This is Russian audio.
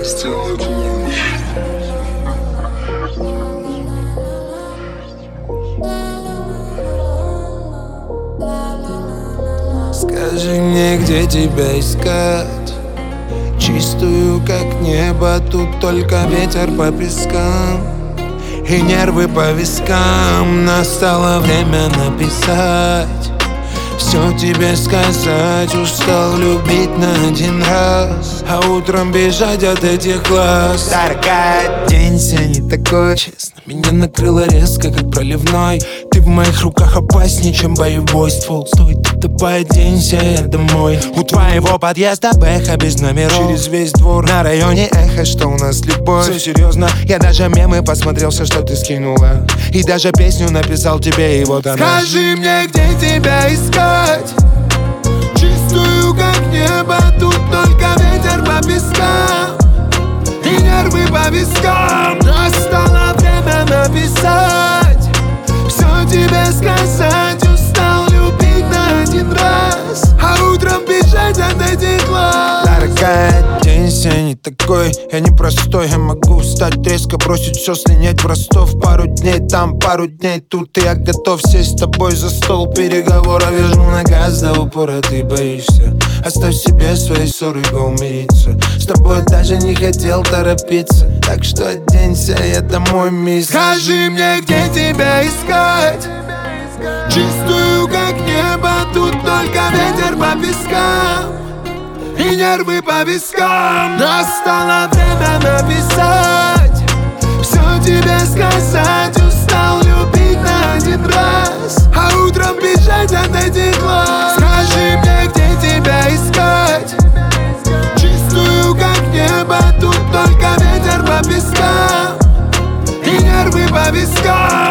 сделать лучше. Скажи мне, где тебя искать? Чистую, как небо, тут только ветер по пескам и нервы по вискам. Настало время написать, все тебе сказать. Устал любить на один раз, а утром бежать от этих глаз. Дорогая, день сегодня такой, честно, меня накрыло резко, как проливной. Ты в моих руках опаснее, чем боевой ствол. Стоит давай оденься, я домой. У твоего подъезда бэха без номеров, через весь двор на районе эхо, что у нас любовь. Все серьезно, я даже мемы посмотрел, все, что ты скинула, и даже песню написал тебе, и вот она. Скажи мне, где тебя искать? Чистую, как небо, тут только ветер по пескам и нервы по вискам. Настало время написать, все тебе сказать. Устал любить на один раз, а утром бежать от этих глаз. Дорогая, день сегодня такой, я непростой. Я могу встать резко, бросить все, слинять в Ростов. Пару дней там, пару дней тут, и я готов сесть с тобой за стол переговоров. Я жму на газ до упора, ты боишься. Оставь себе свои ссоры, го умириться. С тобой даже не хотел торопиться, так что оденься, я домой, мисс. Скажи мне, где тебя искать? Чистую, как небо, тут только ветер по пескам и нервы по вискам. Настало время написать, все тебе сказать. Устал любить на один раз, а утром бежать от этих глаз. Скажи мне, где тебя искать? Чистую, как небо, тут только ветер по пескам и нервы по вискам.